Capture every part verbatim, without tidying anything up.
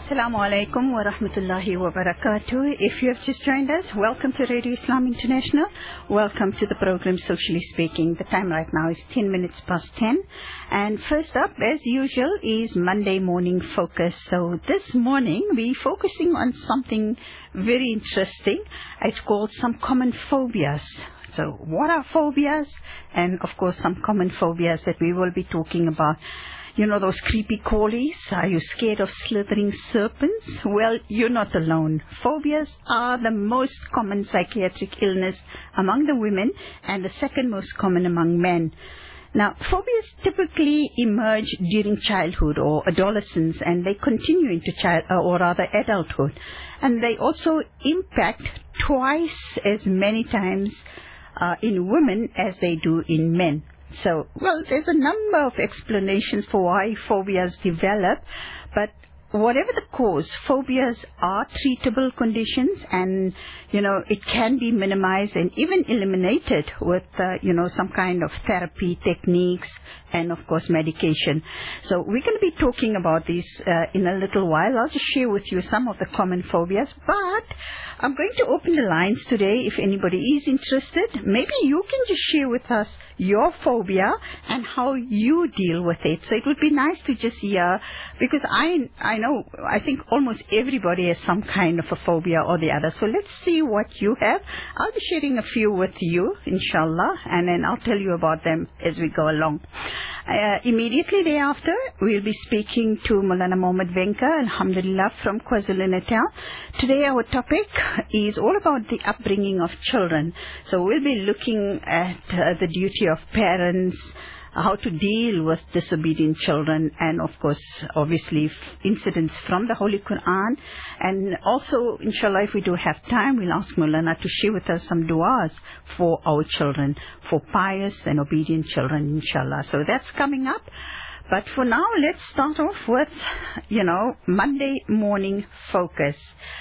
Assalamu alaikum wa rahmatullahi wa barakatuh. If you have just joined us, welcome to Radio Islam International. Welcome to the program Socially Speaking. The time right now is ten minutes past ten. And first up, as usual, is Monday Morning Focus. So this morning, we're focusing on something very interesting. It's called some common phobias. So what are phobias? And of course, some common phobias that we will be talking about. You know those creepy crawlies? Are you scared of slithering serpents? Well, you're not alone. Phobias are the most common psychiatric illness among the women and the second most common among men. Now, phobias typically emerge during childhood or adolescence, and they continue into child uh, or rather adulthood. And they also impact twice as many times uh, in women as they do in men. So, well, there's a number of explanations for why phobias develop, but whatever the cause, phobias are treatable conditions, and, you know, it can be minimized and even eliminated with, uh, you know, some kind of therapy techniques and, of course, medication. So we're going to be talking about these uh, in a little while. I'll just share with you some of the common phobias, but I'm going to open the lines today if anybody is interested. Maybe you can just share with us your phobia and how you deal with it. So it would be nice to just hear, because I I know, I think almost everybody has some kind of a phobia or the other. So let's see what you have. I'll be sharing a few with you, inshallah, and then I'll tell you about them as we go along. Uh, immediately thereafter, we'll be speaking to Maulana Mohammed Venka, alhamdulillah, from KwaZulu-Natal. Today our topic is all about the upbringing of children. So we'll be looking at uh, the duty of parents, how to deal with disobedient children, and of course, obviously, incidents from the Holy Quran. And also, inshallah, if we do have time, we'll ask Maulana to share with us some du'as for our children, for pious and obedient children, inshallah. So that's coming up. But for now, let's start off with, you know, Monday Morning Focus.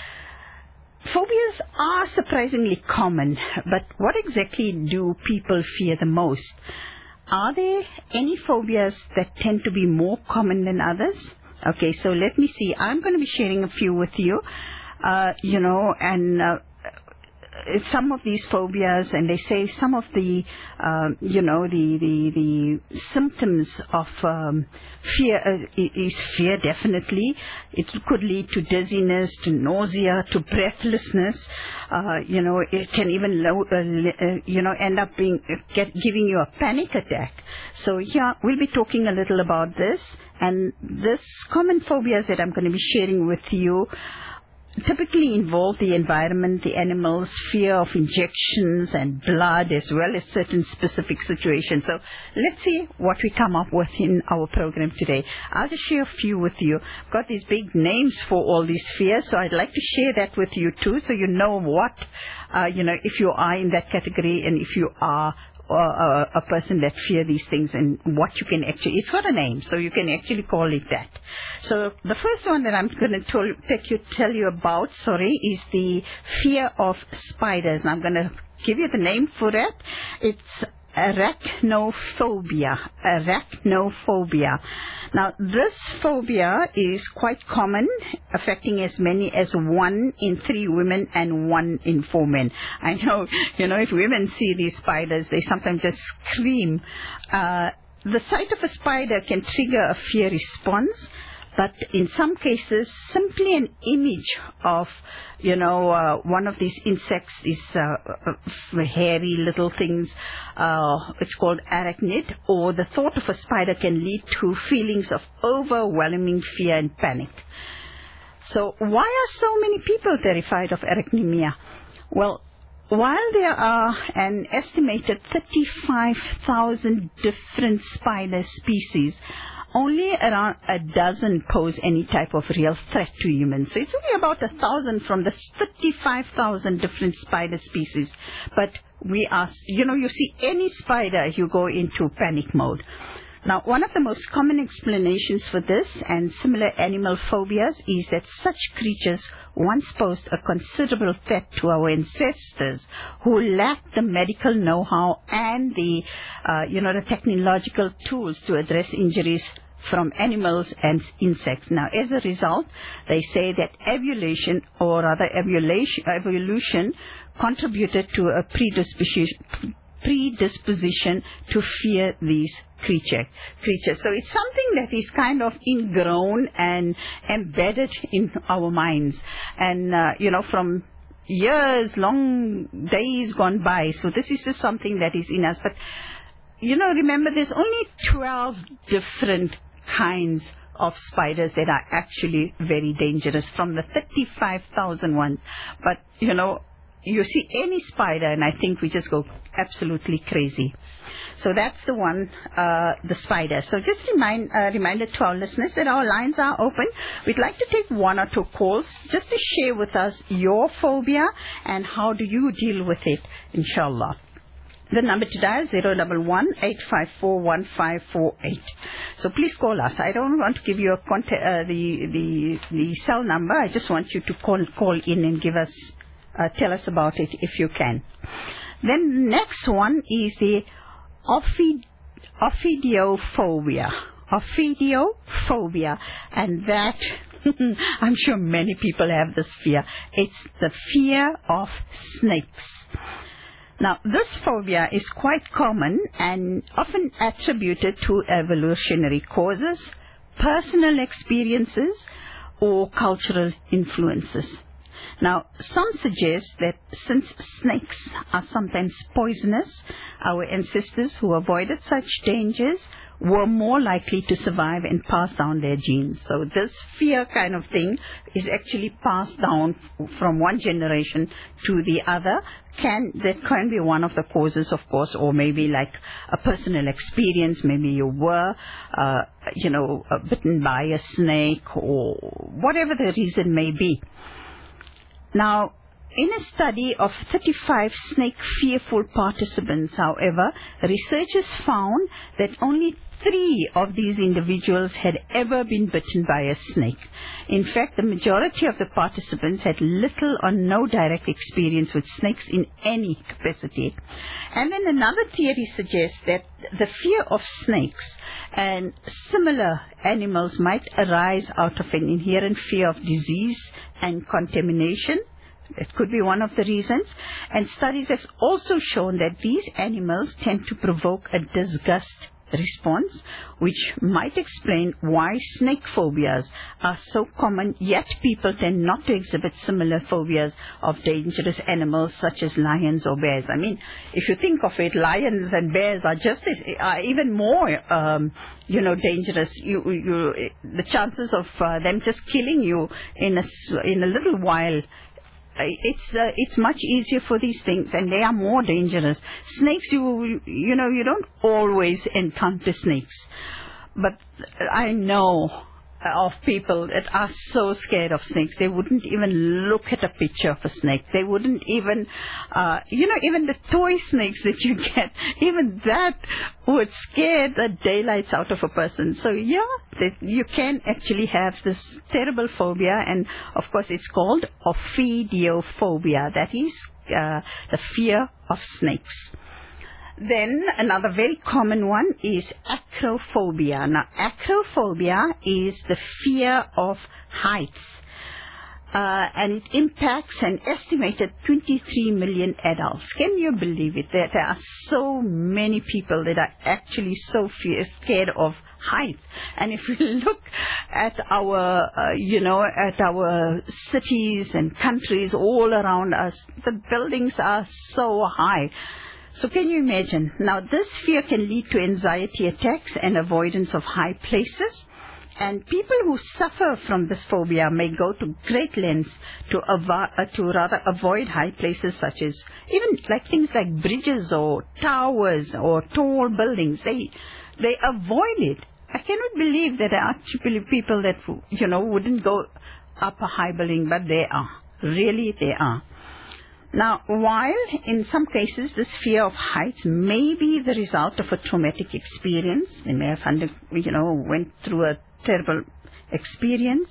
Phobias are surprisingly common, but what exactly do people fear the most? Are there any phobias that tend to be more common than others? Okay, so let me see. I'm going to be sharing a few with you, uh, you know, and uh, some of these phobias, and they say some of the, uh, you know, the, the, the symptoms of um, fear uh, is fear, definitely. It could lead to dizziness, to nausea, to breathlessness. Uh, you know, it can even, low, uh, you know, end up being get, giving you a panic attack. So, yeah, we'll be talking a little about this. And this common phobias that I'm going to be sharing with you typically involve the environment, the animals, fear of injections and blood, as well as certain specific situations. So let's see what we come up with in our program today. I'll just share a few with you. I've got these big names for all these fears, so I'd like to share that with you too, so you know what, uh, you know, if you are in that category and if you are or a, a person that fear these things, and what you can actually, it's got a name, so you can actually call it that. So the first one that I'm going to take you, tell you about, sorry, is the fear of spiders. And I'm going to give you the name for that. It's arachnophobia. Arachnophobia. Now, this phobia is quite common, affecting as many as one in three women and one in four men. I know, you know, if women see these spiders, they sometimes just scream. Uh, the sight of a spider can trigger a fear response, but in some cases, simply an image of, you know, uh, one of these insects, these uh, hairy little things, uh, it's called arachnid, or the thought of a spider can lead to feelings of overwhelming fear and panic. So why are so many people terrified of arachnemia? Well, while there are an estimated thirty-five thousand different spider species, only around a dozen pose any type of real threat to humans. So it's only about a thousand from the thirty-five thousand different spider species. But we are, you know, you see any spider, you go into panic mode. Now, one of the most common explanations for this and similar animal phobias is that such creatures once posed a considerable threat to our ancestors who lacked the medical know-how and the, uh, you know, the technological tools to address injuries from animals and insects. Now, as a result, they say that evolution, or rather evolution, evolution contributed to a predisposition, predisposition to fear these creature, creatures. So it's something that is kind of ingrown and embedded in our minds. And, uh, you know, from years, long days gone by. So this is just something that is in us. But, you know, remember, there's only twelve different kinds of spiders that are actually very dangerous from the thirty-five thousand ones. But, you know, you see any spider and I think we just go absolutely crazy. So that's the one, uh, the spider. So just remind, uh, reminder to our listeners that our lines are open. We'd like to take one or two calls just to share with us your phobia and how do you deal with it, inshallah. The number to dial, zero one one, eight five four, one five four eight. So please call us. I don't want to give you a contact, uh, the, the, the cell number. I just want you to call, call in and give us, uh, tell us about it if you can. Then next one is the ophid, ophidiophobia. Ophidiophobia. And that, I'm sure many people have this fear. It's the fear of snakes. Now, this phobia is quite common and often attributed to evolutionary causes, personal experiences, or cultural influences. Now, some suggest that since snakes are sometimes poisonous, our ancestors who avoided such dangers were more likely to survive and pass down their genes. So this fear kind of thing is actually passed down from one generation to the other. Can that can be one of the causes, of course, or maybe like a personal experience. Maybe you were, uh, you know, uh, bitten by a snake, or whatever the reason may be. Now, in a study of thirty-five snake-fearful participants, however, researchers found that only three of these individuals had ever been bitten by a snake. In fact, the majority of the participants had little or no direct experience with snakes in any capacity. And then another theory suggests that the fear of snakes and similar animals might arise out of an inherent fear of disease and contamination. It could be one of the reasons. And studies have also shown that these animals tend to provoke a disgust response, which might explain why snake phobias are so common, yet people tend not to exhibit similar phobias of dangerous animals such as lions or bears. I mean, if you think of it, lions and bears are just as, are even more, um, you know, dangerous. You, you, the chances of uh, them just killing you in a, in a little while, It's uh, it's much easier for these things, and they are more dangerous. Snakes, you you know, you don't always encounter snakes, but I know of people that are so scared of snakes they wouldn't even look at a picture of a snake. They wouldn't even, uh, you know, even the toy snakes that you get, even that would scare the daylights out of a person. So yeah, that you can actually have this terrible phobia, and of course it's called ophidiophobia. That is uh, the fear of snakes. Then another very common one is acrophobia. Now, acrophobia is the fear of heights. Uh, and it impacts an estimated twenty-three million adults. Can you believe it? There, there are so many people that are actually so fear, scared of heights. And if we look at our, uh, you know, at our cities and countries all around us, the buildings are so high. So can you imagine? Now, this fear can lead to anxiety attacks and avoidance of high places. And people who suffer from this phobia may go to great lengths to, avo- uh, to rather avoid high places, such as even like things like bridges or towers or tall buildings. They they avoid it. I cannot believe that there are actually people that, you know, wouldn't go up a high building, but they are. Really, they are. Now, while in some cases this fear of heights may be the result of a traumatic experience, they may have under, you know, went through a terrible experience,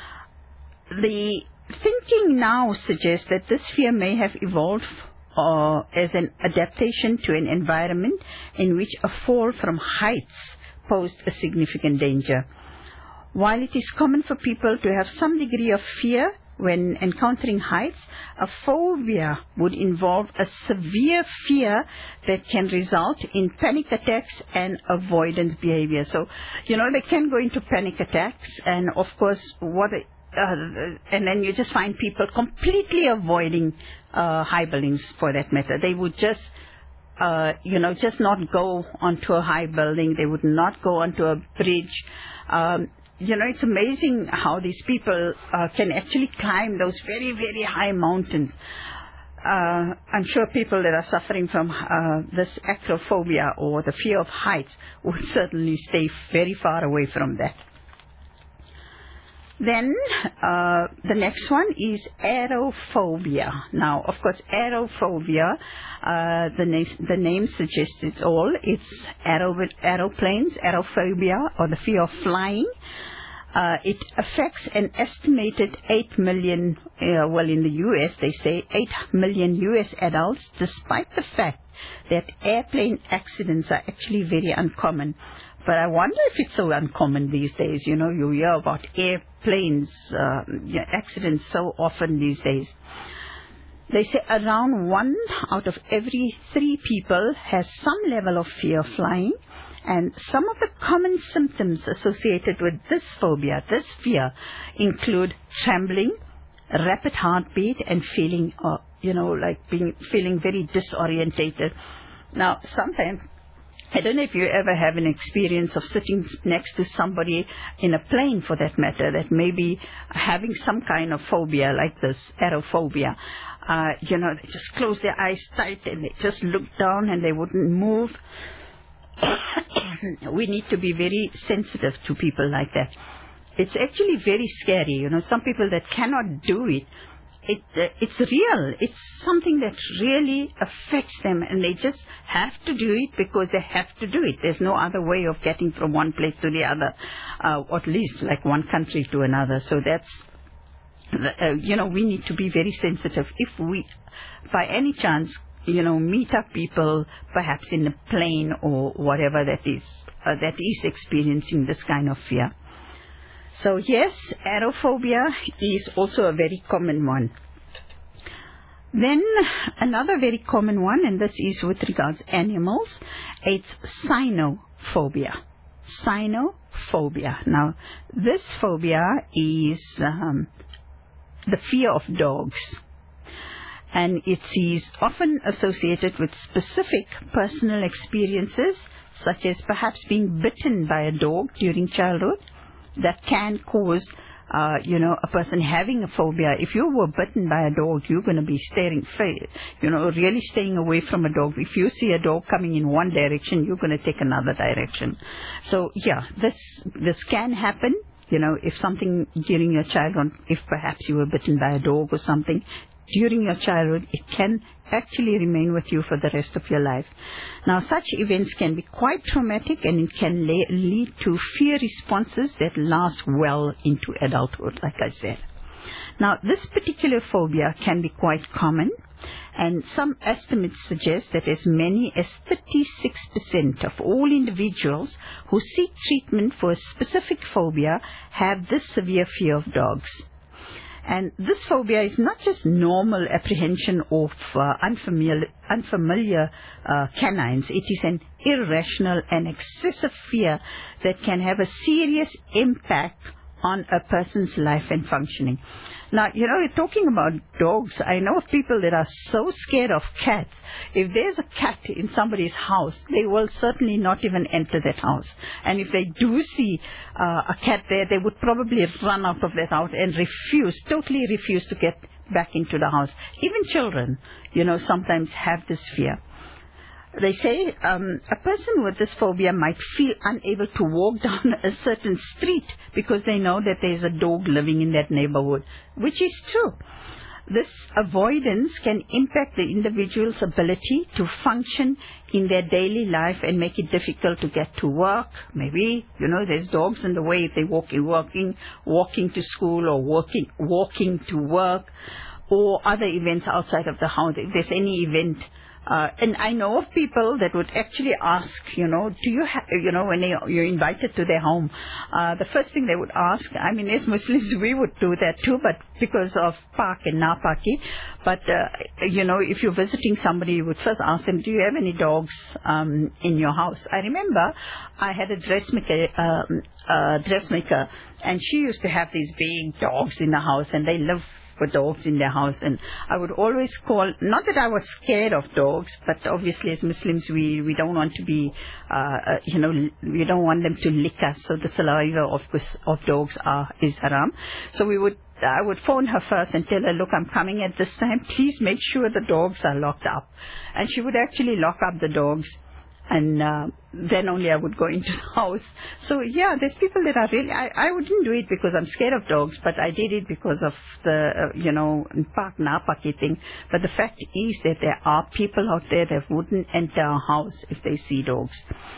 the thinking now suggests that this fear may have evolved uh, as an adaptation to an environment in which a fall from heights posed a significant danger. While it is common for people to have some degree of fear when encountering heights, a phobia would involve a severe fear that can result in panic attacks and avoidance behavior. So, you know, they can go into panic attacks, and of course, what, they, uh, and then you just find people completely avoiding uh, high buildings for that matter. They would just, uh, you know, just not go onto a high building. They would not go onto a bridge. Um, You know, it's amazing how these people uh, can actually climb those very, very high mountains. Uh, I'm sure people that are suffering from uh, this acrophobia or the fear of heights would certainly stay very far away from that. Then uh, the next one is aerophobia. Now, of course, aerophobia, uh, the, na- the name suggests it all. It's aero- aeroplanes, aerophobia, or the fear of flying. Uh, it affects an estimated eight million, uh, well, in the U S, they say eight million U S adults, despite the fact that airplane accidents are actually very uncommon. But I wonder if it's so uncommon these days. You know, you hear about airplanes uh, accidents so often these days. They say around one out of every three people has some level of fear of flying. And some of the common symptoms associated with this phobia, this fear, include trembling, rapid heartbeat, and feeling, uh, you know, like being feeling very disorientated. Now, sometimes, I don't know if you ever have an experience of sitting next to somebody in a plane, for that matter, that may be having some kind of phobia like this, aerophobia. Uh, you know, they just close their eyes tight and they just look down and they wouldn't move. We need to be very sensitive to people like that. It's actually very scary. You know, some people that cannot do it, it uh, it's real. It's something that really affects them, and they just have to do it because they have to do it. There's no other way of getting from one place to the other, uh, or at least like one country to another. So that's, uh, you know, we need to be very sensitive. If we, by any chance, you know, meet up people, perhaps in a plane or whatever that is, uh, that is experiencing this kind of fear. So yes, aerophobia is also a very common one. Then another very common one, and this is with regards to animals, it's cynophobia. Cynophobia. Now, this phobia is um, the fear of dogs. And it is often associated with specific personal experiences, such as perhaps being bitten by a dog during childhood, that can cause, uh, you know, a person having a phobia. If you were bitten by a dog, you're going to be staring, you know, really staying away from a dog. If you see a dog coming in one direction, you're going to take another direction. So, yeah, this this can happen. You know, if something during your childhood, if perhaps you were bitten by a dog or something, during your childhood, it can actually remain with you for the rest of your life. Now, such events can be quite traumatic, and it can la- lead to fear responses that last well into adulthood, like I said. Now, this particular phobia can be quite common, and some estimates suggest that as many as thirty-six percent of all individuals who seek treatment for a specific phobia have this severe fear of dogs. And this phobia is not just normal apprehension of uh, unfamiliar, unfamiliar uh, canines. It is an irrational and excessive fear that can have a serious impact on a person's life and functioning. Now, you know, you're talking about dogs. I know of people that are so scared of cats. If there's a cat in somebody's house, they will certainly not even enter that house. And if they do see uh, a cat there, they would probably run out of that house and refuse, totally refuse to get back into the house. Even children, you know, sometimes have this fear. They say um, a person with this phobia might feel unable to walk down a certain street because they know that there's a dog living in that neighborhood, which is true. This avoidance can impact the individual's ability to function in their daily life and make it difficult to get to work. Maybe, you know, there's dogs in the way if they're walking, walking, walking to school or walking, walking to work, or other events outside of the house. If there's any event Uh, and I know of people that would actually ask, you know, do you have, you know, when they, you're invited to their home, uh, the first thing they would ask, I mean, as Muslims, we would do that too, but because of Pak and Napaki. But, uh, you know, if you're visiting somebody, you would first ask them, do you have any dogs um, in your house? I remember I had a dressmaker, um, uh, dressmaker, and she used to have these big dogs in the house, and they live for dogs in their house, and I would always call, not that I was scared of dogs, but obviously as Muslims we, we don't want to be, uh, uh, you know, we don't want them to lick us, so the saliva of, of dogs are, is haram. So we would, I would phone her first and tell her, look, I'm coming at this time, please make sure the dogs are locked up. And she would actually lock up the dogs. And uh, then only I would go into the house. So, yeah, there's people that are really... I, I wouldn't do it because I'm scared of dogs, but I did it because of the, uh, you know, Pak Napaki thing. But the fact is that there are people out there that wouldn't enter a house if they see dogs.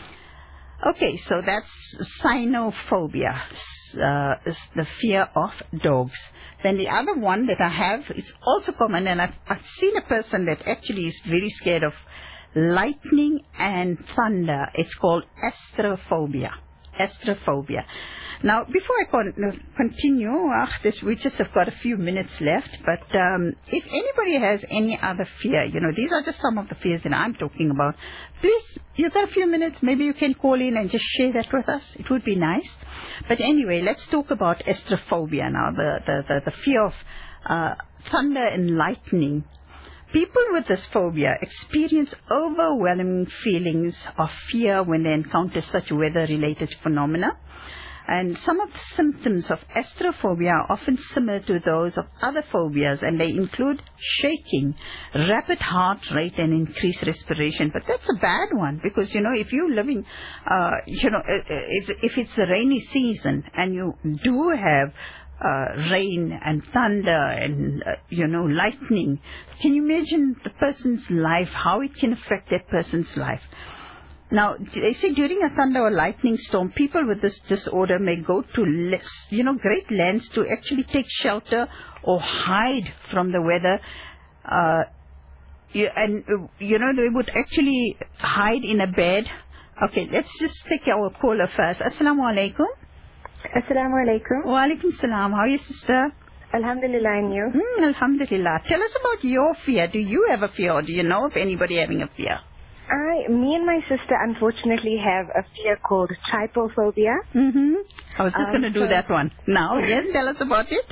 Okay, so that's cynophobia, uh, is the fear of dogs. Then the other one that I have, it's also common, and I've, I've seen a person that actually is very scared of lightning and thunder. It's called astrophobia. Astrophobia. Now, before I con- continue, uh, this, we just have got a few minutes left, but um, if anybody has any other fear, you know, these are just some of the fears that I'm talking about, please, you've got a few minutes, maybe you can call in and just share that with us. It would be nice. But anyway, let's talk about astrophobia now, the, the, the, the fear of uh, thunder and lightning. People with this phobia experience overwhelming feelings of fear when they encounter such weather-related phenomena. And some of the symptoms of astrophobia are often similar to those of other phobias, and they include shaking, rapid heart rate, and increased respiration. But that's a bad one because, you know, if you're living, uh, you know, if, if it's the rainy season and you do have Uh, rain and thunder and, uh, you know, lightning. Can you imagine the person's life, how it can affect that person's life? Now, they say during a thunder or lightning storm, people with this disorder may go to, you know, great lengths to actually take shelter or hide from the weather. Uh, you, and, uh, you know, they would actually hide in a bed. Okay, let's just take our caller first. Assalamu alaikum. Assalamu alaikum. Wa alaikum salam. How are you, sister? Alhamdulillah, and you? Mm, alhamdulillah. Tell us about your fear. Do you have a fear, or do you know of anybody having a fear? I, me and my sister unfortunately have a fear called trypophobia. Mm-hmm. I was just um, going to do so that one. Now, yes, tell us about it.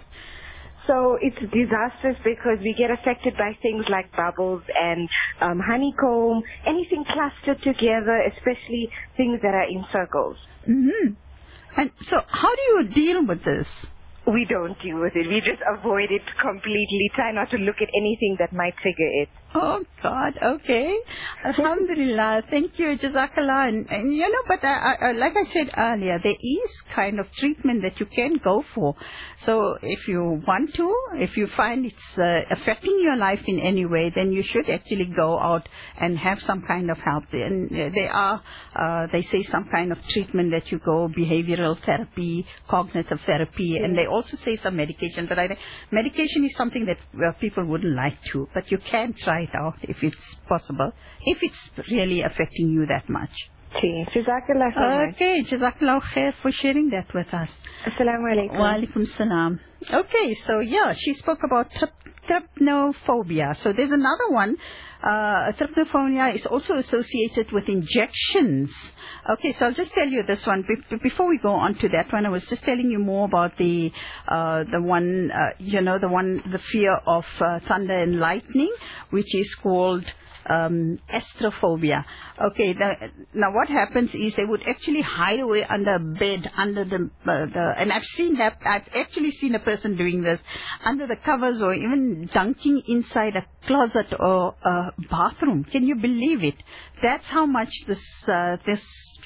So it's disastrous because we get affected by things like bubbles and um, honeycomb, anything clustered together, especially things that are in circles. Mm-hmm. And so, how do you deal with this? We don't deal with it. We just avoid it completely. Try not to look at anything that might trigger it. Oh, God. Okay. Alhamdulillah. Thank you. Jazakallah. And, and you know, but I, I, like I said earlier, there is kind of treatment that you can go for. So if you want to, if you find it's uh, affecting your life in any way, then you should actually go out and have some kind of help. And they are, uh, they say some kind of treatment that you go, behavioral therapy, cognitive therapy, mm-hmm. and they also say some medication. But I think medication is something that uh, people wouldn't like to, but you can try it out if it's possible, if it's really affecting you that much. Okay, Jazakallah so much. Okay, Jazakallah khair for sharing that with us. Assalamu alaikum. Wa alaikum salam. Okay, so yeah, she spoke about trip, trypnophobia. So there's another one. Uh, trypnophobia is also associated with injections. Okay, so I'll just tell you this one. Be- before we go on to that one, I was just telling you more about the uh, the one, uh, you know, the one, the fear of uh, thunder and lightning, which is called um, astrophobia. Okay, the, now what happens is they would actually hide away under a bed, under the, uh, the and I've seen that, I've actually seen a person doing this, under the covers or even dunking inside a closet or a bathroom. Can you believe it? That's how much this uh, this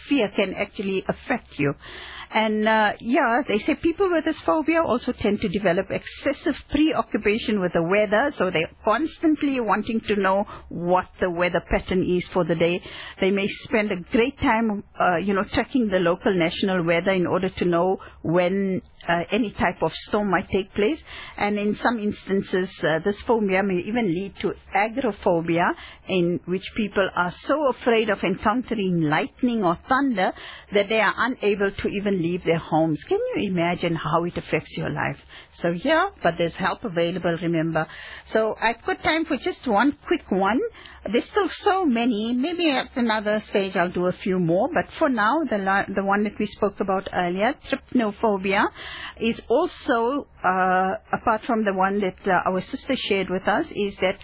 fear can actually affect you. And, uh, yeah, they say people with this phobia also tend to develop excessive preoccupation with the weather, so they're constantly wanting to know what the weather pattern is for the day. They may spend a great time, uh, you know, tracking the local national weather in order to know when uh, any type of storm might take place. And in some instances, uh, this phobia may even lead to agoraphobia, in which people are so afraid of encountering lightning or thunder that they are unable to even leave their homes. Can you imagine how it affects your life? So yeah, but there's help available, remember. So I've got time for just one quick one. There's still so many. Maybe at another stage I'll do a few more. But for now, the la- the one that we spoke about earlier, trypanophobia, is also, uh, apart from the one that uh, our sister shared with us, is that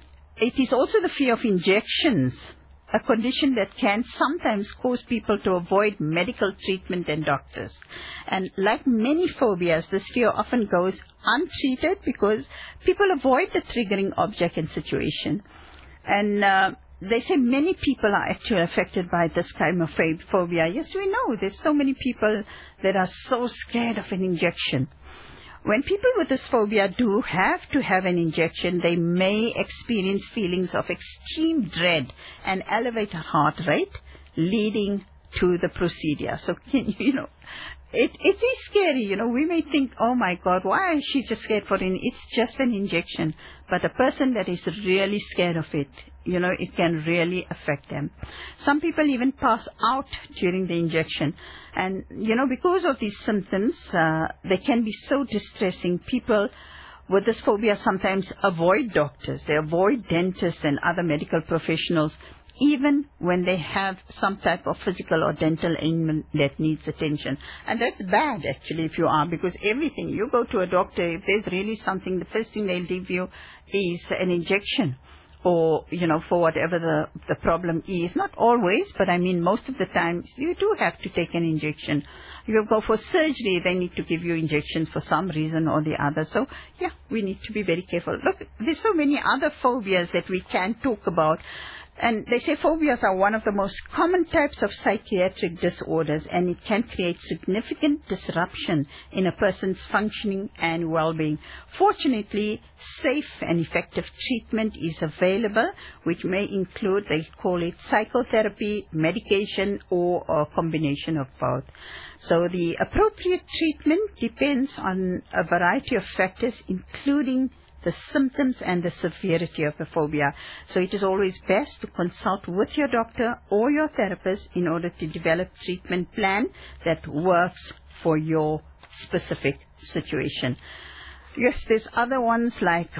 it is also the fear of injections, a condition that can sometimes cause people to avoid medical treatment and doctors. And like many phobias, this fear often goes untreated because people avoid the triggering object and situation. And uh, they say many people are actually affected by this kind of phobia. Yes, we know there's so many people that are so scared of an injection. When people with this phobia do have to have an injection, they may experience feelings of extreme dread and elevated heart rate, leading to the procedure. So, you know, it it is scary. You know, we may think, oh my God, why is she just scared for it? It's just an injection. But a person that is really scared of it, you know, it can really affect them. Some people even pass out during the injection. And, you know, because of these symptoms, uh, they can be so distressing. People with this phobia sometimes avoid doctors. They avoid dentists and other medical professionals, even when they have some type of physical or dental ailment that needs attention. And that's bad, actually, if you are, because everything, you go to a doctor, if there's really something, the first thing they'll give you is an injection, or, you know, for whatever the, the problem is. Not always, but I mean, most of the time, you do have to take an injection. You go for surgery, they need to give you injections for some reason or the other. So, yeah, we need to be very careful. Look, there's so many other phobias that we can talk about. And they say phobias are one of the most common types of psychiatric disorders, and it can create significant disruption in a person's functioning and well-being. Fortunately, safe and effective treatment is available, which may include, they call it psychotherapy, medication, or a combination of both. So the appropriate treatment depends on a variety of factors, including the symptoms and the severity of the phobia. So it is always best to consult with your doctor or your therapist in order to develop a treatment plan that works for your specific situation. Yes, there's other ones like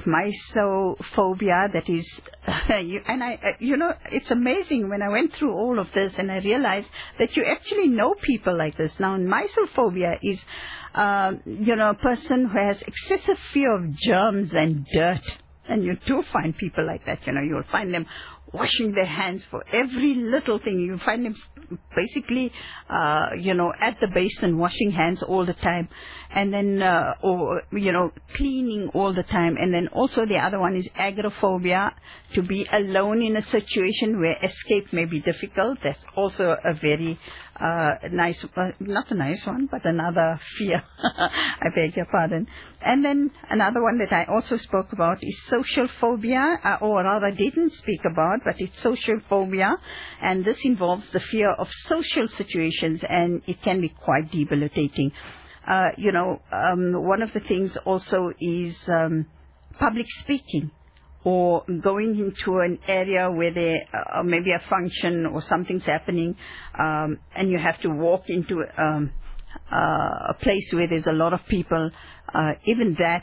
mysophobia that is, and I, you know, it's amazing when I went through all of this and I realized that you actually know people like this. Now, mysophobia is, uh, you know, a person who has excessive fear of germs and dirt. And you do find people like that, you know, you'll find them washing their hands for every little thing. You find them basically, uh, you know, at the basin washing hands all the time. And then, uh, or, you know, cleaning all the time. And then also the other one is agoraphobia, to be alone in a situation where escape may be difficult. That's also a very uh, nice, uh, not a nice one, but another fear. I beg your pardon. And then another one that I also spoke about is social phobia, uh, or rather didn't speak about, but it's social phobia. And this involves the fear of social situations, and it can be quite debilitating. Uh, you know, um, one of the things also is um, public speaking, or going into an area where there uh, maybe a function or something's happening, um, and you have to walk into um, uh, a place where there's a lot of people. Uh, even that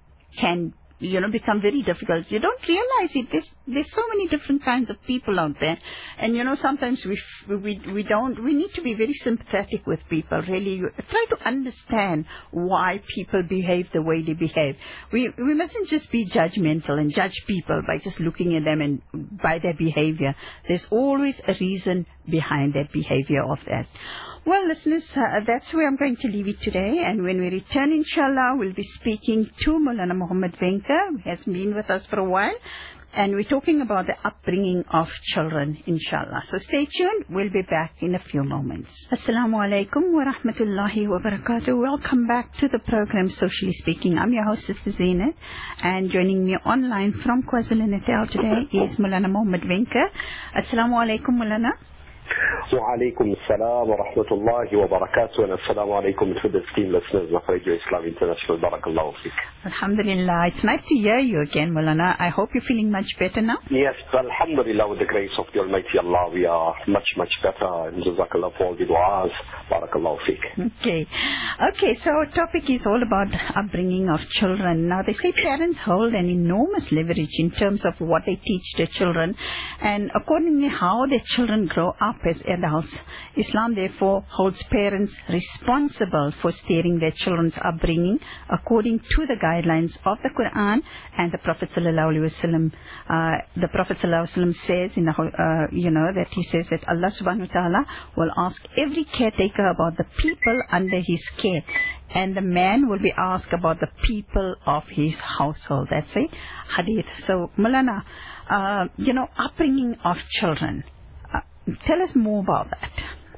can, you know, become very difficult. You don't realize it. There's, there's so many different kinds of people out there. And, you know, sometimes we, we, we don't, we need to be very sympathetic with people, really. Try to understand why people behave the way they behave. We, we mustn't just be judgmental and judge people by just looking at them and by their behavior. There's always a reason behind that behavior of that. Well, listeners, uh, that's where I'm going to leave it today. And when we return, inshallah, we'll be speaking to Maulana Muhammad Venka, who has been with us for a while. And we're talking about the upbringing of children, inshallah. So stay tuned. We'll be back in a few moments. Assalamu alaikum wa rahmatullahi wa barakatuh. Welcome back to the program, Socially Speaking. I'm your host, Sister Zainab. And joining me online from KwaZulu-Natal today is Mulana Mohammed Wenke. Assalamu alaikum, Mulana. وعليكم السلام ورحمة الله وبركاته والسلام عليكم to the esteemed listeners of Radio Islam International. Barakallahu feek. Alhamdulillah. It's nice to hear you again, Mulana. I hope you're feeling much better now. Yes, Alhamdulillah, with the grace of the Almighty Allah, we are much, much better. And Jazakallah for all the du'as. Barakallahu feek. Okay. Okay, so our topic is all about upbringing of children. Now, they say parents hold an enormous leverage in terms of what they teach their children and accordingly how their children grow up as adults. Islam therefore holds parents responsible for steering their children's upbringing according to the guidelines of the Quran and the Prophet sallallahu alaihi wasallam. Uh, the Prophet sallallahu alaihi wasallam says in the uh, you know that he says that Allah subhanahu wa ta'ala will ask every caretaker about the people under his care, and the man will be asked about the people of his household. That's a hadith. So Mulana, uh, you know, upbringing of children. Tell us more about that.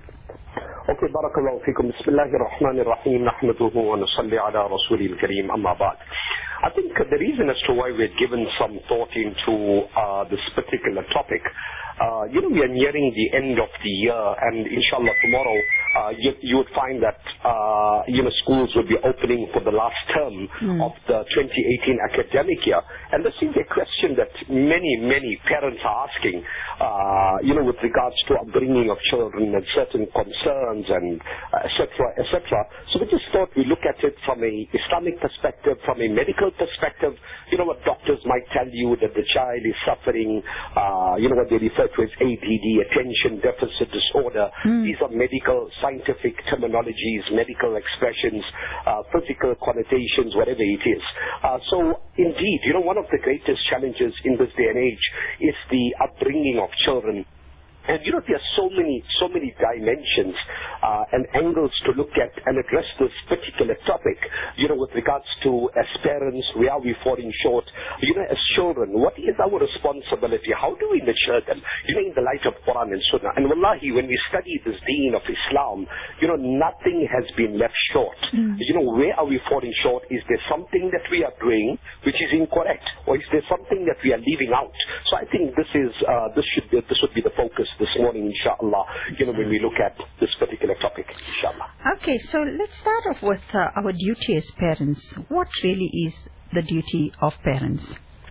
Okay, barakallahu feekum. Bismillahir Rahmanir Rahim. Nahmaduhu wa nusalli ala Rasulil Kareem. Amma ba'd. I think the reason as to why we're given some thought into uh, this particular topic, uh, you know, we are nearing the end of the year, and inshallah tomorrow uh, you, you would find that, uh, you know, schools will be opening for the last term mm. of the twenty eighteen academic year. And this is a question that many, many parents are asking, uh, you know, with regards to upbringing of children and certain concerns and uh, et cetera, et cetera. So we just thought we look at it from a Islamic perspective, from a medical perspective. You know what doctors might tell you that the child is suffering, uh, you know what they refer to as A D D, attention deficit disorder. Mm. These are medical, scientific terminologies, medical expressions, uh, physical connotations, whatever it is. Uh, so indeed, you know, one of the greatest challenges in this day and age is the upbringing of children. And you know, there are so many, so many dimensions uh, and angles to look at and address this particular topic. You know, with regards to as parents, where are we falling short? You know, as children, what is our responsibility? How do we nurture them? You know, in the light of Quran and Sunnah. And wallahi, when we study this deen of Islam, you know, nothing has been left short. Mm. You know, where are we falling short? Is there something that we are doing which is incorrect, or is there something that we are leaving out? So I think this is uh, this should be, this would be the focus this morning, inshallah, you know, when we look at this particular topic, inshallah. Okay, so let's start off with uh, our duty as parents. What really is the duty of parents?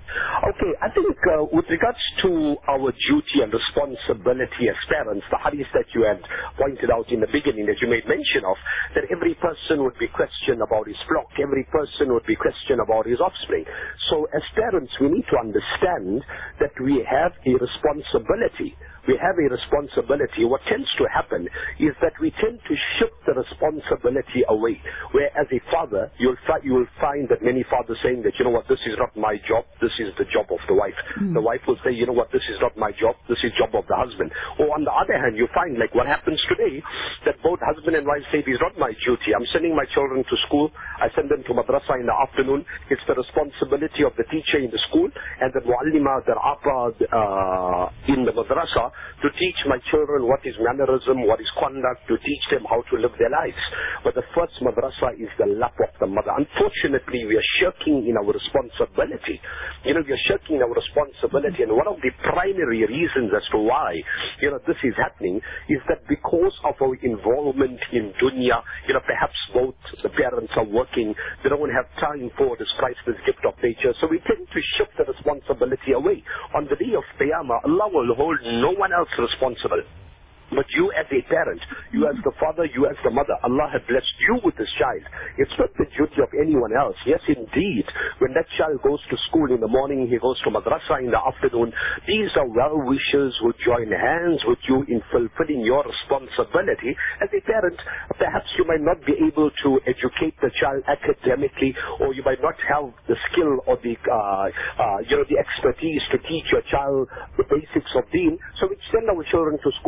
Okay, I think uh, with regards to our duty and responsibility as parents, the hadith that you had pointed out in the beginning, that you made mention of, that every person would be questioned about his flock, every person would be questioned about his offspring. So as parents, we need to understand that we have a responsibility. We have a responsibility. What tends to happen is that we tend to shift the responsibility away. Where as a father, you'll, fi- you will find that many fathers saying that, you know what, this is not my job, this is the job of the wife. Mm. The wife will say, you know what, this is not my job, this is job of the husband. Or on the other hand, you find like what happens today, that both husband and wife say, it is not my duty. I'm sending my children to school. I send them to madrasa in the afternoon. It's the responsibility of the teacher in the school and the muallima, the apa uh, in the madrasa, to teach my children what is mannerism, what is conduct, to teach them how to live their lives. But the first madrasa is the lap of the mother. Unfortunately, we are shirking in our responsibility. You know, we are shirking in our responsibility. And one of the primary reasons as to why, you know, this is happening is that because of our involvement in dunya, you know, perhaps both the parents are working, they don't have time for this priceless gift of nature. So we tend to shift the responsibility away. On the day of Qiyamah, Allah will hold no one else responsible. But you as a parent, you as the father, you as the mother, Allah has blessed you with this child. It's not the duty of anyone else. Yes, indeed, when that child goes to school in the morning, he goes to madrasa in the afternoon, these are well-wishers who join hands with you in fulfilling your responsibility. As a parent, perhaps you might not be able to educate the child academically, or you might not have the skill or the, uh, uh, you know, the expertise to teach your child the basics of deen. So we send our children to school, we send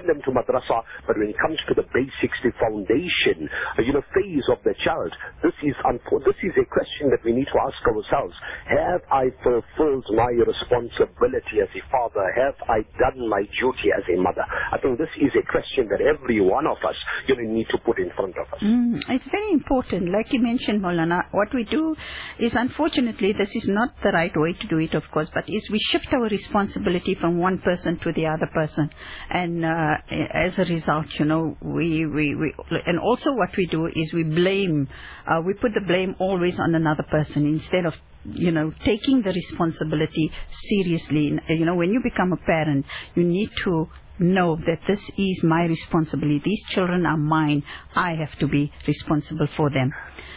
send them to madrasa, but when it comes to the basics, the foundation, uh, you know, phase of the child, this is unfor- this is a question that we need to ask ourselves. Have I fulfilled my responsibility as a father? Have I done my duty as a mother? I think this is a question that every one of us, you know, need to put in front of us. Mm, it's very important. Like you mentioned, Maulana, what we do is, unfortunately, this is not the right way to do it, of course, but is we shift our responsibility from one person to the other person. And uh, as a result, you know, we, we, we, and also what we do is we blame, uh, we put the blame always on another person instead of, you know, taking the responsibility seriously. You know, when you become a parent, you need to know that this is my responsibility. These children are mine. I have to be responsible for them.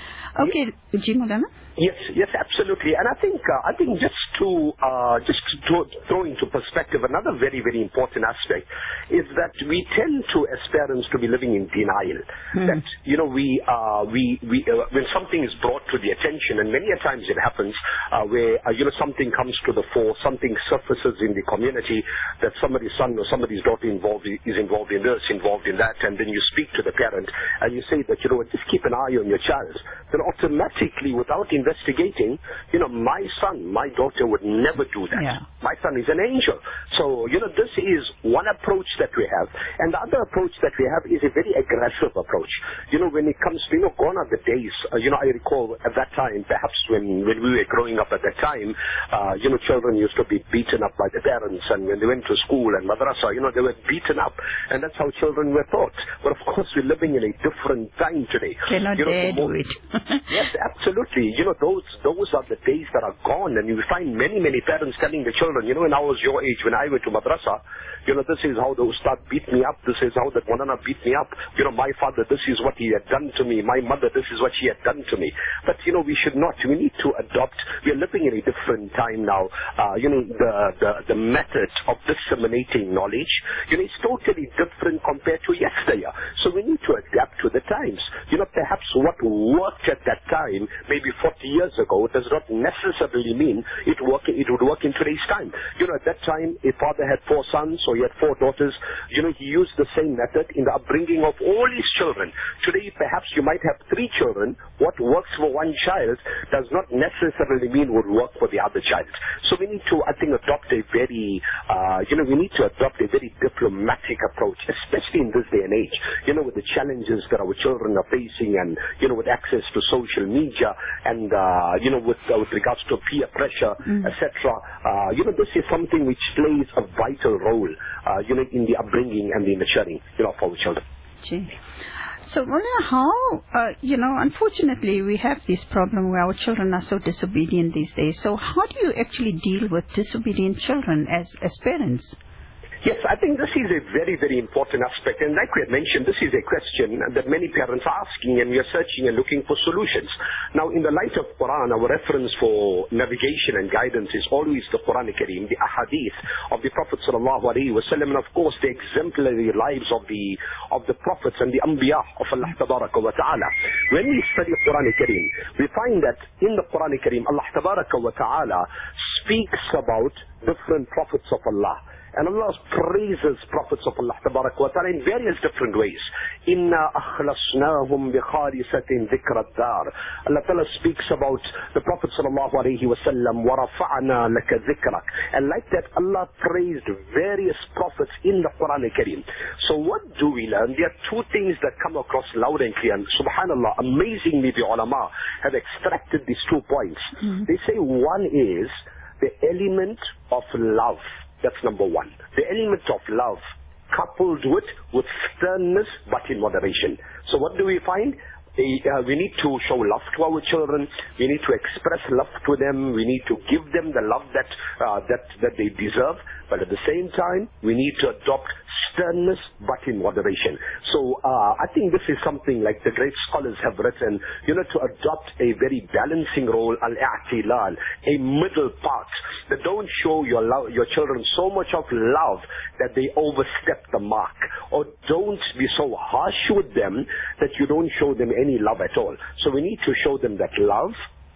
Okay, Ji Maulana? Yes, yes, absolutely. And I think, uh, I think just to, uh, just to throw into perspective, another very, very important aspect is that we tend to, as parents, to be living in denial. Mm. That, you know, we, uh, we, we, uh, when something is brought to the attention, and many a times it happens, uh, where, uh, you know, something comes to the fore, something surfaces in the community, that somebody's son or somebody's daughter involved is involved in this, involved in that, and then you speak to the parent, and you say that, you know, just keep an eye on your child. Then automatically, without investigating, you know, my son, my daughter would never do that. Yeah. My son is an angel. So, you know, this is one approach that we have. And the other approach that we have is a very aggressive approach. You know, when it comes to, you know, gone are the days, uh, you know, I recall at that time, perhaps when, when we were growing up at that time, uh, you know, children used to be beaten up by the parents, and when they went to school and madrasa, you know, they were beaten up. And that's how children were taught. But of course, we're living in a different time today. Cannot you know, dare do it. Yes, absolutely. You know, those those are the days that are gone, and you find many, many parents telling the children, you know, when I was your age, when I went to madrasa, you know, this is how the ustad beat me up, this is how the Maulana beat me up, you know, my father, this is what he had done to me, my mother, this is what she had done to me. But, you know, we should not, we need to adopt, we are living in a different time now, uh, you know, the, the, the method of disseminating knowledge, you know, it's totally different compared to yesteryear. So we need to adapt to the times. You know, perhaps what worked at that time, maybe forty years ago, does not necessarily mean it work, it would work in today's time. You know, at that time, a father had four sons, or he had four daughters. You know, he used the same method in the upbringing of all his children. Today, perhaps you might have three children. What works for one child does not necessarily mean would work for the other child. So we need to, I think, adopt a very, uh, you know, we need to adopt a very diplomatic approach, especially in this day and age. You know, with the challenges that our children are facing, and, you know, with access to social media, and, uh, you know, with, uh, with regards to peer pressure, mm. et cetera. Uh, you know, this is something which plays a vital role, uh, you know, in the upbringing and the nurturing, you know, for our children. Gee. So, Maulana, how, uh, you know, unfortunately, we have this problem where our children are so disobedient these days. So how do you actually deal with disobedient children as, as parents? Yes, I think this is a very, very important aspect. And like we had mentioned, this is a question that many parents are asking, and we are searching and looking for solutions. Now, in the light of Quran, our reference for navigation and guidance is always the Quran Kareem, the ahadith of the Prophet sallallahu alaihi wasallam, and of course the exemplary lives of the of the prophets and the anbiya of Allah tabaraka wa ta'ala. When we study Quran Kareem, we find that in the Quran Kareem, Allah tabaraka wa ta'ala speaks about different prophets of Allah. And Allah praises prophets of Allah tabarak wa ta'ala in various different ways. Inna akhlasnahum bi khalisatin dhikra dar. Allah Ta'ala speaks about the Prophet sallallahu alayhi wa sallam, wa rafa'na laka dhikrak. And like that, Allah praised various prophets in the Quran Kareem. So what do we learn? There are two things that come across loud and clear. And subhanallah, amazingly the ulama have extracted these two points. Mm-hmm. They say one is the element of love. That's number one. The element of love coupled with, with sternness but in moderation. So what do we find? Uh, we need to show love to our children. We need to express love to them. We need to give them the love that, uh, that, that they deserve. But at the same time, we need to adopt sternness but in moderation. So uh, I think this is something like the great scholars have written, you know, to adopt a very balancing role, al-i'tilal, a middle part, that don't show your love, your children so much of love that they overstep the mark, or don't be so harsh with them that you don't show them any love at all. So we need to show them that love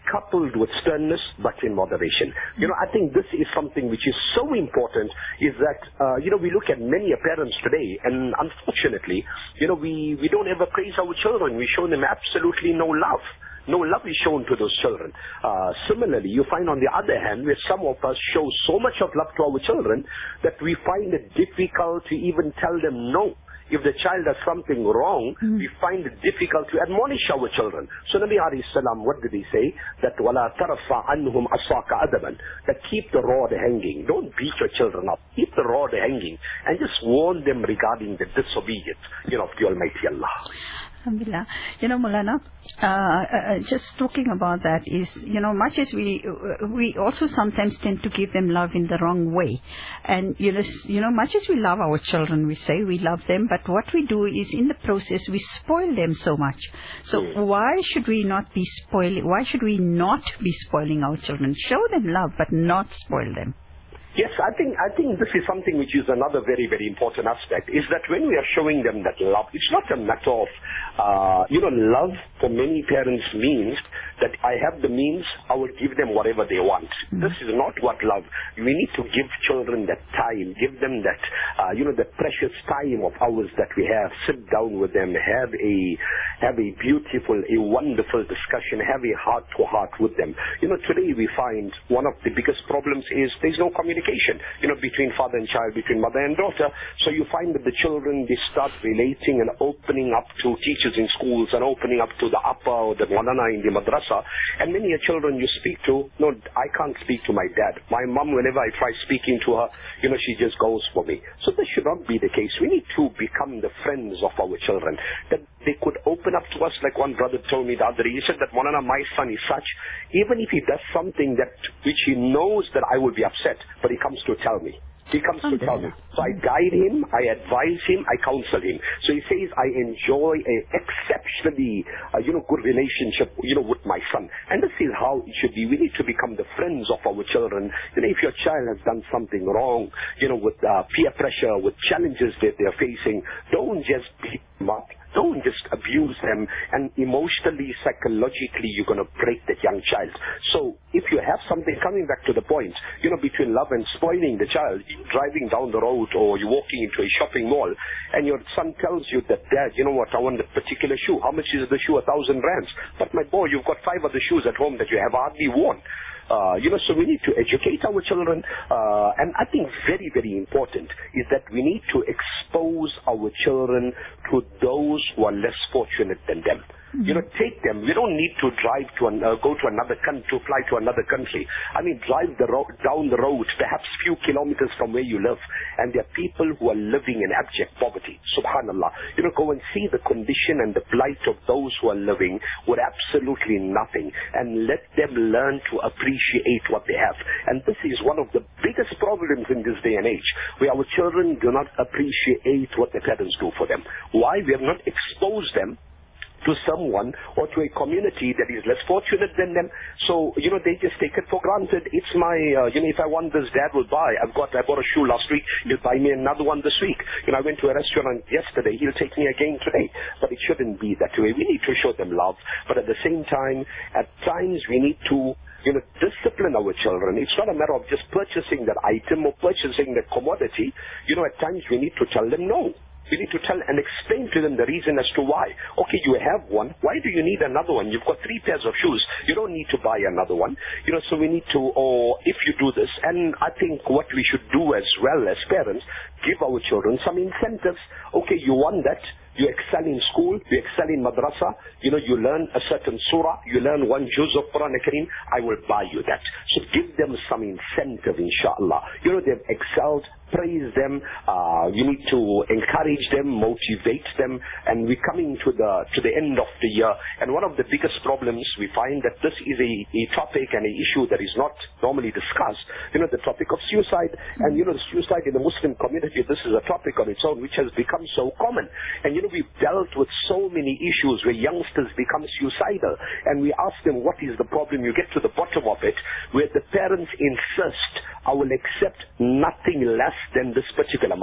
coupled with sternness, but in moderation. You know, I think this is something which is so important, is that, uh, you know, we look at many parents today, and unfortunately, you know, we, we don't ever praise our children. We show them absolutely no love. No love is shown to those children. Uh, similarly, you find on the other hand, where some of us show so much of love to our children that we find it difficult to even tell them no. If the child does something wrong, mm. we find it difficult to admonish our children. So Nabi alayhi salam, what did he say? That وَلَا تَرْفَعْ عَنْهُمْ أَصَاكَ أَدَبًا. That keep the rod hanging. Don't beat your children up. Keep the rod hanging. And just warn them regarding the disobedience, you know, of the Almighty Allah. Alhamdulillah. You know, Maulana, uh, uh, just talking about that is, you know, much as we uh, we also sometimes tend to give them love in the wrong way. And, you know, you know, much as we love our children, we say we love them, but what we do is in the process we spoil them so much. So mm. why should we not be spoiling, why should we not be spoiling our children? Show them love, but not spoil them. Yes, I think I think this is something which is another very, very important aspect, is that when we are showing them that love, it's not a matter of, uh, you know, love for many parents means that I have the means, I will give them whatever they want. Mm-hmm. This is not what love. We need to give children that time, give them that, uh, you know, the precious time of ours that we have. Sit down with them, have a, have a beautiful, a wonderful discussion, have a heart-to-heart with them. You know, today we find one of the biggest problems is there's no communication. You know, between father and child, between mother and daughter. So you find that the children, they start relating and opening up to teachers in schools and opening up to the appa or the manana in the madrasa. And many children you speak to, no, I can't speak to my dad. My mom, whenever I try speaking to her, you know, she just goes for me. So this should not be the case. We need to become the friends of our children. That they could open up to us, like one brother told me the other day. He said that, Manana, my son is such, even if he does something that which he knows that I will be upset, but he comes to tell me. He comes to tell me. So I guide him, I advise him, I counsel him. So he says, I enjoy a exceptionally, uh, you know, good relationship, you know, with my son. And this is how it should be. We need to become the friends of our children. You know, if your child has done something wrong, you know, with uh, peer pressure, with challenges that they're facing, don't just beat them up. Don't just abuse them, and emotionally, psychologically, you're going to break that young child. So if you have something, coming back to the point, you know, between love and spoiling the child, you're driving down the road or you're walking into a shopping mall, and your son tells you that, Dad, you know what, I want that particular shoe. How much is the shoe? A thousand rands. But my boy, you've got five other shoes at home that you have hardly worn. Uh, you know, so we need to educate our children, uh, and I think very, very important is that we need to expose our children to those who are less fortunate than them. Mm-hmm. You know, take them. We don't need to drive to an, uh, go to another country, to fly to another country. I mean, drive the ro- down the road, perhaps few kilometers from where you live, and there are people who are living in abject poverty. Subhanallah. You know, go and see the condition and the plight of those who are living with absolutely nothing, and let them learn to appreciate what they have. And this is one of the biggest problems in this day and age, where our children do not appreciate what their parents do for them. Why? We have not exposed them to someone or to a community that is less fortunate than them. So, you know, they just take it for granted. It's my, uh, you know, if I want this, Dad will buy. I've got, I bought a shoe last week. He'll buy me another one this week. You know, I went to a restaurant yesterday. He'll take me again today. But it shouldn't be that way. We need to show them love. But at the same time, at times we need to, you know, discipline our children. It's not a matter of just purchasing that item or purchasing that commodity. You know, at times we need to tell them no. We need to tell and explain to them the reason as to why. Okay, you have one. Why do you need another one? You've got three pairs of shoes. You don't need to buy another one. You know, so we need to, or if you do this, and I think what we should do as well as parents, give our children some incentives. Okay, you want that. You excel in school, you excel in madrasa, you know, you learn a certain surah, you learn one juz of Quran Kareem, I will buy you that. So give them some incentive, inshallah. You know, they've excelled, praise them, uh, you need to encourage them, motivate them, and we're coming to the to the end of the year. And one of the biggest problems, we find that this is a, a topic and an issue that is not normally discussed. You know, the topic of suicide, and you know, the suicide in the Muslim community, this is a topic on its own which has become so common. And you know, we've dealt with so many issues where youngsters become suicidal, and we ask them, what is the problem? You get to the bottom of it, where the parents insist, I will accept nothing less than this particular mark.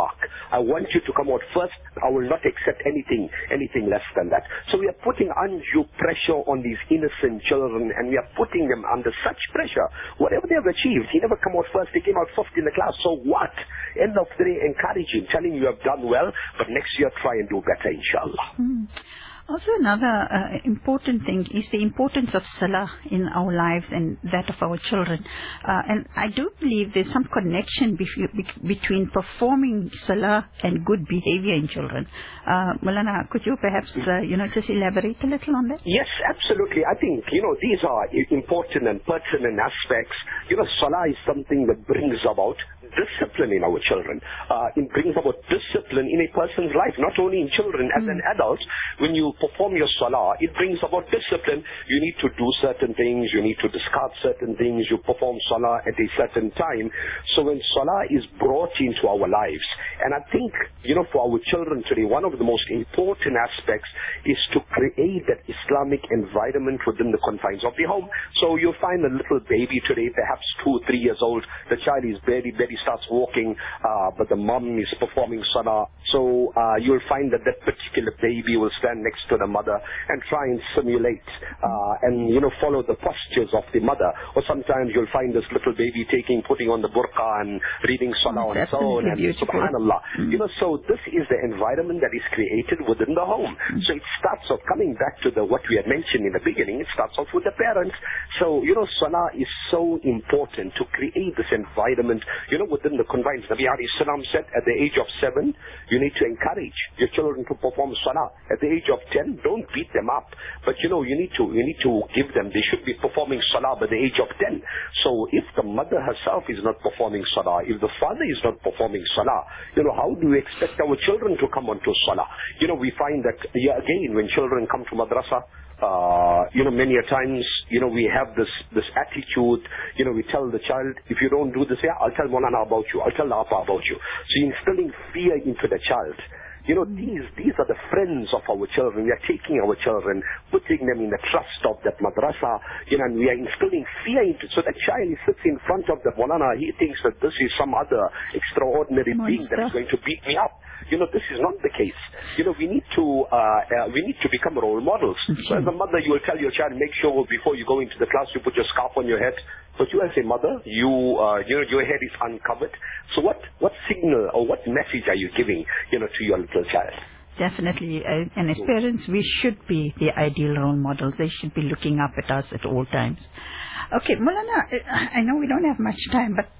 I want you to come out first. I will not accept anything, anything less than that. So we are putting undue pressure on these innocent children, and we are putting them under such pressure. Whatever they have achieved, he never come out first, he came out fifth in the class. So what? End of the day, encourage him, telling you have done well, but next year try and do better, inshallah. Mm. Also, another uh, important thing is the importance of salah in our lives and that of our children. Uh, and I do believe there's some connection be- between performing salah and good behavior in children. Uh, Maulana, could you perhaps, uh, you know, just elaborate a little on that? Yes, absolutely. I think, you know, these are important and pertinent aspects. You know, salah is something that brings about discipline in our children. Uh, it brings about discipline in a person's life, not only in children. As mm. an adult, when you perform your salah, it brings about discipline. You need to do certain things, you need to discard certain things, you perform salah at a certain time. So when salah is brought into our lives, and I think, you know, for our children today, one of the most important aspects is to create that Islamic environment within the confines of the home. So you'll find a little baby today, perhaps two, three years old, the child is barely, barely starts walking, uh, but the mom is performing salah. So uh, you'll find that that particular baby will stand next to the mother and try and simulate uh, and, you know, follow the postures of the mother. Or sometimes you'll find this little baby taking, putting on the burqa and reading salah on its own. And subhanallah. Mm. You know, so this is the environment that is created within the home. Mm. So it starts off, coming back to the what we had mentioned in the beginning, it starts off with the parents. So, you know, salah is so important to create this environment, you know, within the confines. Nabi alayhi salam said at the age of seven, you need to encourage your children to perform salah. At the age of ten, don't beat them up. But, you know, you need to you need to give them, they should be performing salah by the age of ten. So if the mother herself is not performing salah, if the father is not performing salah, you know, how do we expect our children to come onto salah? You know, we find that, yeah, again, when children come to madrasa, Uh, you know, many a times, you know, we have this, this attitude, you know, we tell the child, if you don't do this, yeah, I'll tell Maulana about you, I'll tell the Appa about you. So you're instilling fear into the child. You know, these these are the friends of our children. We are taking our children, putting them in the trust of that madrasa, you know, and we are instilling fear into, so that child sits in front of the Maulana, he thinks that this is some other extraordinary Monster. being that is going to beat me up. You know, this is not the case. You know, we need to uh, uh, we need to become role models. Mm-hmm. So as a mother, you will tell your child, make sure before you go into the class, you put your scarf on your head. But you as a mother, you uh, you know, your head is uncovered. So what what signal or what message are you giving, you know, to your little child? Definitely, uh, and as parents, we should be the ideal role models. They should be looking up at us at all times. Okay, Maulana, I know we don't have much time, but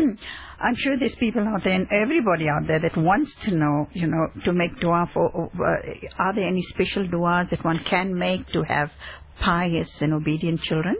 I'm sure there's people out there and everybody out there that wants to know, you know, to make dua for, uh, are there any special duas that one can make to have pious and obedient children?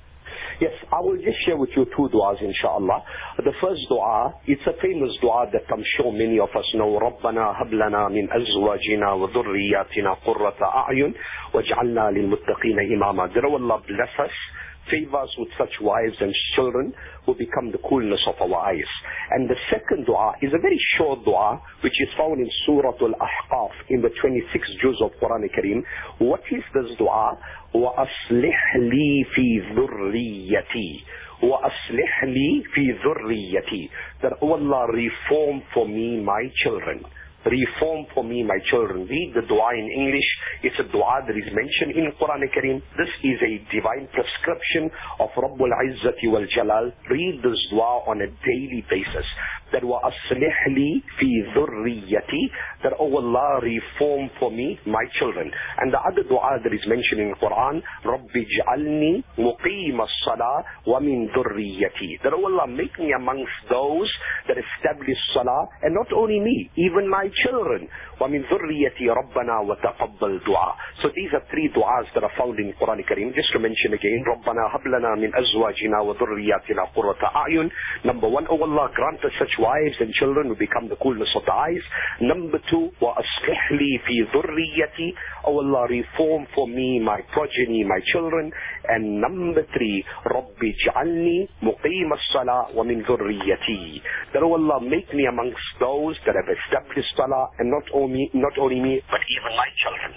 Yes, I will just share with you two du'as, inshallah. The first du'a, it's a famous du'a that I'm sure many of us know. رَبَّنَا هَبْ لَنَا مِنْ أَزْوَاجِنَا وَذُرِّيَّاتِنَا قُرَّةَ أَعْيُنٍ وَاجْعَلْنَا لِلْمُتَّقِينَ إِمَامًا. That Allah bless us, favor us with such wives and children who become the coolness of our eyes. And the second dua is a very short dua, which is found in Surah Al-Ahqaf in the twenty-sixth juz of Quran Kareem. What is this dua? وَأَصْلِحْ لِي فِي ذُرِّيَّتِي وَأَصْلِحْ لِي فِي ذُرِّيَّتِي. That, oh Allah, reform for me my children. Reform for me my children. Read the dua in English. It's a dua that is mentioned in Quran Kareem. This is a divine prescription of Rabbul Izzati wal Jalal. Read this dua on a daily basis. That wa aslih li fi dhurriyyati. That, oh Allah, reform for me my children. And the other dua that is mentioned in Quran, Rabbi ja'alni muqima as-salah wa min dhurriyyati. That, oh Allah, make me amongst those that establish salah, and not only me, even my children. وَمِن ذُرِّيَّتِي رَبَّنَا وَتَقَبَّلْ دُعَاء. So these are three du'as that are found in Quran Kareem. Just to mention again, رَبَّنَا هَبْ لَنَا مِنْ أَزْوَاجِنَا وَذُرِّيَّاتِنَا قُرَّةَ أَعْيُنٍ. Number one, oh Allah, grant us such wives and children who become the coolness of the eyes. Number two, وَأَصْلِحْ لِي فِي ذُرِّيَّتِي. Oh Allah, reform for me my progeny, my children. And number three, رَبِّ اجْعَلْنِي مُقِيمَ الصَّلَاةِ وَمِنْ ذُرِّيَّتِي. That, oh Allah, make me amongst those that have established salah, and not only not only me, but even my children.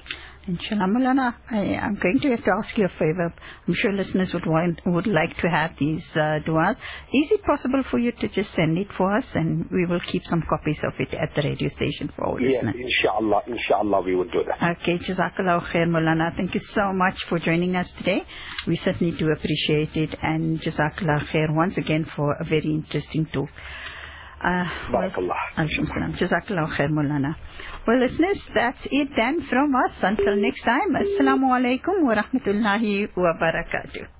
Inshallah, Maulana, I, I'm going to have to ask you a favor. I'm sure listeners would want, would like to have these uh, du'as. Is it possible for you to just send it for us, and we will keep some copies of it at the radio station for all yes, listeners? Inshallah, Inshallah, we will do that. Okay, Jazakallah khair, Maulana. Thank you so much for joining us today. We certainly do appreciate it, and Jazakallah khair once again for a very interesting talk. Uh, well, Jazakallah khair, Maulana. Well, listeners, that's it then from us. Until next time, Assalamu alaikum wa rahmatullahi wa barakatuh.